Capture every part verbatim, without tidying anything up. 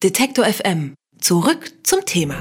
Detektor F M. Zurück zum Thema.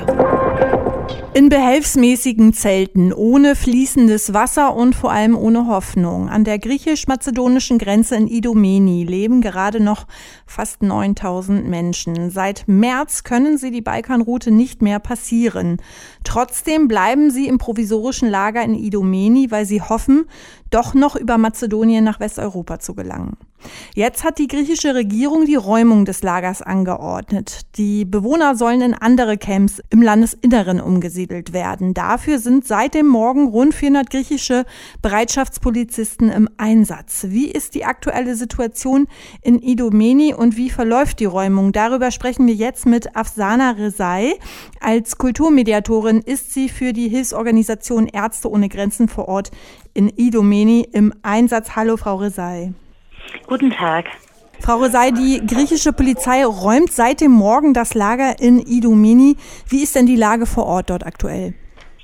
In behelfsmäßigen Zelten, ohne fließendes Wasser und vor allem ohne Hoffnung. An der griechisch-mazedonischen Grenze in Idomeni leben gerade noch fast neuntausend Menschen. Seit März können sie die Balkanroute nicht mehr passieren. Trotzdem bleiben sie im provisorischen Lager in Idomeni, weil sie hoffen, doch noch über Mazedonien nach Westeuropa zu gelangen. Jetzt hat die griechische Regierung die Räumung des Lagers angeordnet. Die Bewohner sollen in andere Camps im Landesinneren umgesiedelt werden. Dafür sind seit dem Morgen rund vierhundert griechische Bereitschaftspolizisten im Einsatz. Wie ist die aktuelle Situation in Idomeni und wie verläuft die Räumung? Darüber sprechen wir jetzt mit Afsana Rezai. Als Kulturmediatorin ist sie für die Hilfsorganisation Ärzte ohne Grenzen vor Ort in Idomeni im Einsatz. Hallo, Frau Rezai. Guten Tag. Frau Rezai, die griechische Polizei räumt seit dem Morgen das Lager in Idomeni. Wie ist denn die Lage vor Ort dort aktuell?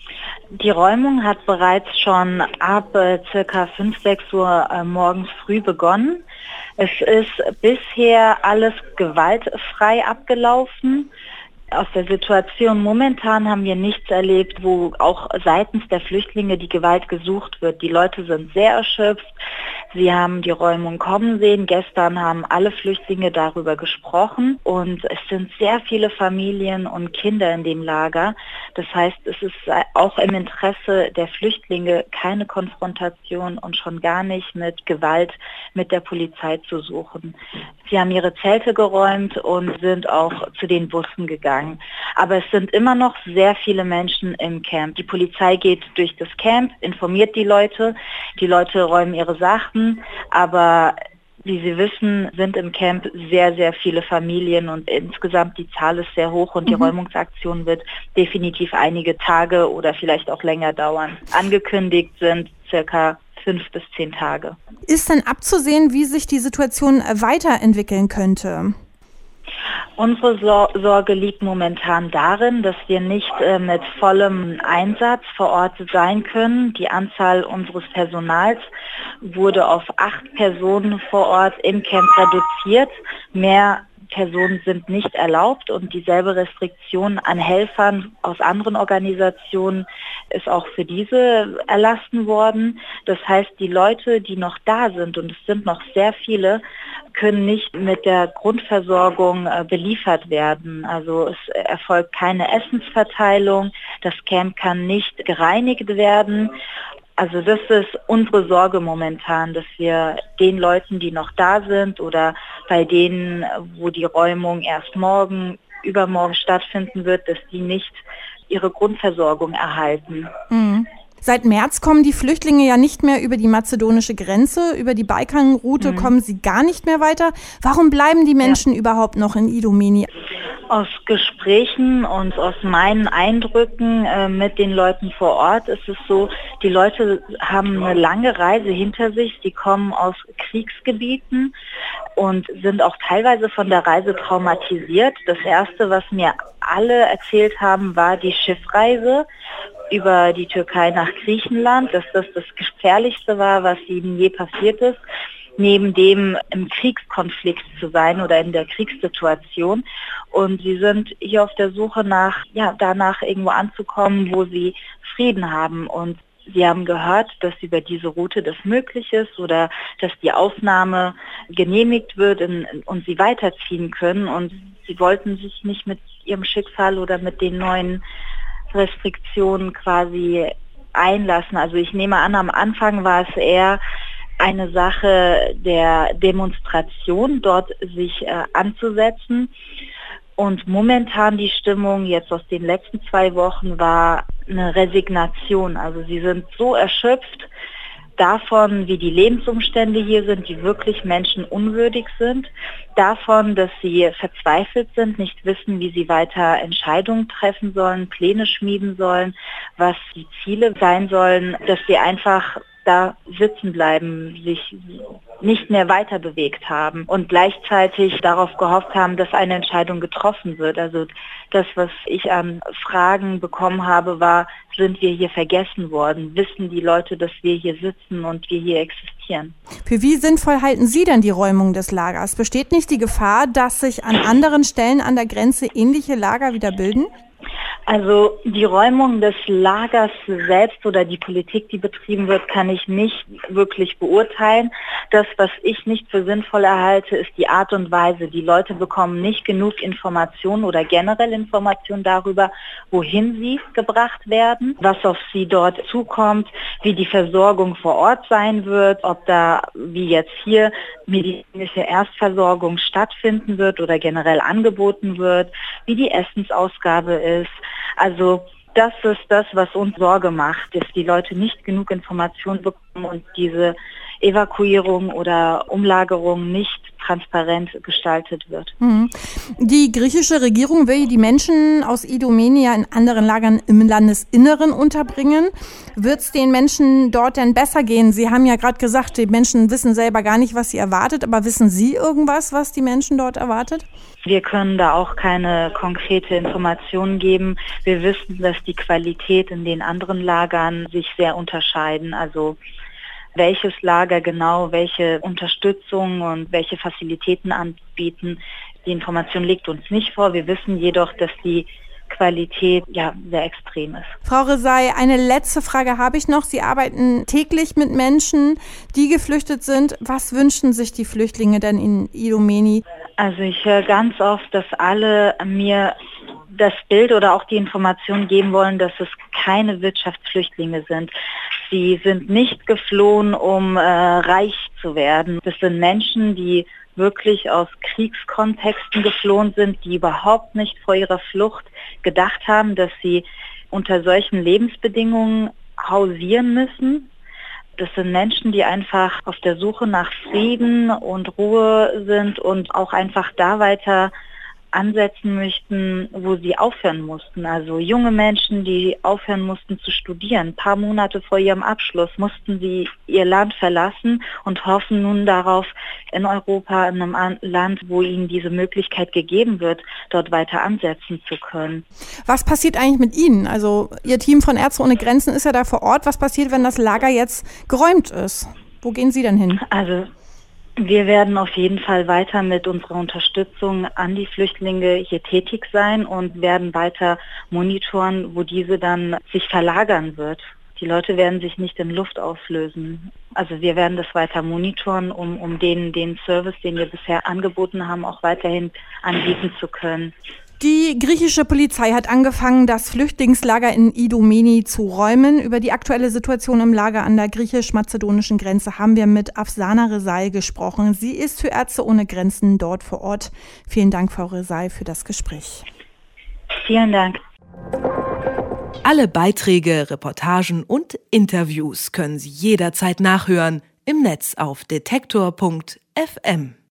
Die Räumung hat bereits schon ab äh, circa fünf, sechs Uhr äh, morgens früh begonnen. Es ist bisher alles gewaltfrei abgelaufen. Aus der Situation momentan haben wir nichts erlebt, wo auch seitens der Flüchtlinge die Gewalt gesucht wird. Die Leute sind sehr erschöpft. Sie haben die Räumung kommen sehen. Gestern haben alle Flüchtlinge darüber gesprochen und es sind sehr viele Familien und Kinder in dem Lager. Das heißt, es ist auch im Interesse der Flüchtlinge, keine Konfrontation und schon gar nicht mit Gewalt mit der Polizei zu suchen. Sie haben ihre Zelte geräumt und sind auch zu den Bussen gegangen. Aber es sind immer noch sehr viele Menschen im Camp. Die Polizei geht durch das Camp, informiert die Leute. Die Leute räumen ihre Sachen, aber wie Sie wissen, sind im Camp sehr, sehr viele Familien und insgesamt die Zahl ist sehr hoch und die mhm. Räumungsaktion wird definitiv einige Tage oder vielleicht auch länger dauern. Angekündigt sind circa fünf bis zehn Tage. Ist denn abzusehen, wie sich die Situation weiterentwickeln könnte? Unsere Sor- Sorge liegt momentan darin, dass wir nicht äh, mit vollem Einsatz vor Ort sein können. Die Anzahl unseres Personals wurde auf acht Personen vor Ort im Camp reduziert. Mehr Personen sind nicht erlaubt und dieselbe Restriktion an Helfern aus anderen Organisationen ist auch für diese erlassen worden. Das heißt, die Leute, die noch da sind, und es sind noch sehr viele, können nicht mit der Grundversorgung äh, beliefert werden. Also es erfolgt keine Essensverteilung, das Camp kann nicht gereinigt werden. Also das ist unsere Sorge momentan, dass wir den Leuten, die noch da sind oder bei denen, wo die Räumung erst morgen, übermorgen stattfinden wird, dass die nicht ihre Grundversorgung erhalten. Mhm. Seit März kommen die Flüchtlinge ja nicht mehr über die mazedonische Grenze, über die Balkanroute mhm. kommen sie gar nicht mehr weiter. Warum bleiben die Menschen ja. überhaupt noch in Idomeni? Aus Gesprächen und aus meinen Eindrücken äh, mit den Leuten vor Ort ist es so, die Leute haben eine lange Reise hinter sich, die kommen aus Kriegsgebieten und sind auch teilweise von der Reise traumatisiert. Das Erste, was mir alle erzählt haben, war die Schiffreise über die Türkei nach Griechenland, dass das das Gefährlichste war, was ihnen je passiert ist, neben dem im Kriegskonflikt zu sein oder in der Kriegssituation. Und sie sind hier auf der Suche nach, ja, danach irgendwo anzukommen, wo sie Frieden haben. Und sie haben gehört, dass über diese Route das möglich ist oder dass die Aufnahme genehmigt wird in, und sie weiterziehen können. Und sie wollten sich nicht mit ihrem Schicksal oder mit den neuen Restriktionen quasi einlassen. Also ich nehme an, am Anfang war es eher eine Sache der Demonstration, dort sich äh, anzusetzen. Und momentan die Stimmung jetzt aus den letzten zwei Wochen war eine Resignation. Also sie sind so erschöpft davon, wie die Lebensumstände hier sind, die wirklich menschenunwürdig sind, davon, dass sie verzweifelt sind, nicht wissen, wie sie weiter Entscheidungen treffen sollen, Pläne schmieden sollen, was die Ziele sein sollen, dass sie einfach da sitzen bleiben, sich nicht mehr weiter bewegt haben und gleichzeitig darauf gehofft haben, dass eine Entscheidung getroffen wird. Also das, was ich an Fragen bekommen habe, war, sind wir hier vergessen worden? Wissen die Leute, dass wir hier sitzen und wir hier existieren? passieren. Für wie sinnvoll halten Sie denn die Räumung des Lagers? Besteht nicht die Gefahr, dass sich an anderen Stellen an der Grenze ähnliche Lager wieder bilden? Also die Räumung des Lagers selbst oder die Politik, die betrieben wird, kann ich nicht wirklich beurteilen. Das, was ich nicht für sinnvoll erhalte, ist die Art und Weise. Die Leute bekommen nicht genug Informationen oder generell Informationen darüber, wohin sie gebracht werden, was auf sie dort zukommt, wie die Versorgung vor Ort sein wird, ob da, wie jetzt hier, medizinische Erstversorgung stattfinden wird oder generell angeboten wird, wie die Essensausgabe ist. Also das ist das, was uns Sorge macht, dass die Leute nicht genug Informationen bekommen und diese Evakuierung oder Umlagerung nicht transparent gestaltet wird. Die griechische Regierung will die Menschen aus Idomeni in anderen Lagern im Landesinneren unterbringen. Wird es den Menschen dort denn besser gehen? Sie haben ja gerade gesagt, die Menschen wissen selber gar nicht, was sie erwartet, aber wissen Sie irgendwas, was die Menschen dort erwartet? Wir können da auch keine konkrete Informationen geben. Wir wissen, dass die Qualität in den anderen Lagern sich sehr unterscheiden. Also welches Lager genau welche Unterstützung und welche Facilitäten anbieten, die Information liegt uns nicht vor. Wir wissen jedoch, dass die Qualität ja sehr extrem ist. Frau Rezai, eine letzte Frage habe ich noch. Sie arbeiten täglich mit Menschen, die geflüchtet sind. Was wünschen sich die Flüchtlinge denn in Idomeni? Also ich höre ganz oft, dass alle mir das Bild oder auch die Information geben wollen, dass es keine Wirtschaftsflüchtlinge sind. Sie sind nicht geflohen, um äh, reich zu werden. Das sind Menschen, die wirklich aus Kriegskontexten geflohen sind, die überhaupt nicht vor ihrer Flucht gedacht haben, dass sie unter solchen Lebensbedingungen hausieren müssen. Das sind Menschen, die einfach auf der Suche nach Frieden und Ruhe sind und auch einfach da weiter ansetzen möchten, wo sie aufhören mussten. Also junge Menschen, die aufhören mussten zu studieren. Ein paar Monate vor ihrem Abschluss mussten sie ihr Land verlassen und hoffen nun darauf, in Europa, in einem Land, wo ihnen diese Möglichkeit gegeben wird, dort weiter ansetzen zu können. Was passiert eigentlich mit Ihnen? Also Ihr Team von Ärzte ohne Grenzen ist ja da vor Ort. Was passiert, wenn das Lager jetzt geräumt ist? Wo gehen Sie denn hin? Also wir werden auf jeden Fall weiter mit unserer Unterstützung an die Flüchtlinge hier tätig sein und werden weiter monitoren, wo diese dann sich verlagern wird. Die Leute werden sich nicht in Luft auflösen. Also wir werden das weiter monitoren, um, um den, den Service, den wir bisher angeboten haben, auch weiterhin anbieten zu können. Die griechische Polizei hat angefangen, das Flüchtlingslager in Idomeni zu räumen. Über die aktuelle Situation im Lager an der griechisch-mazedonischen Grenze haben wir mit Afsana Rezai gesprochen. Sie ist für Ärzte ohne Grenzen dort vor Ort. Vielen Dank, Frau Rezai, für das Gespräch. Vielen Dank. Alle Beiträge, Reportagen und Interviews können Sie jederzeit nachhören im Netz auf detektor punkt f m.